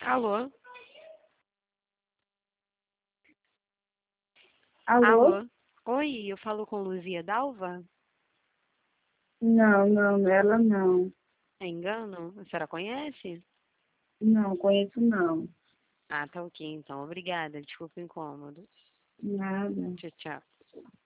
Alô? Alô? Alô? Oi, eu falo com Luzia Dalva? Não, não, ela não. É engano? A senhora conhece? Não, conheço não. Ah, tá ok então. Obrigada. Desculpa o incômodo. Nada. Tchau, tchau.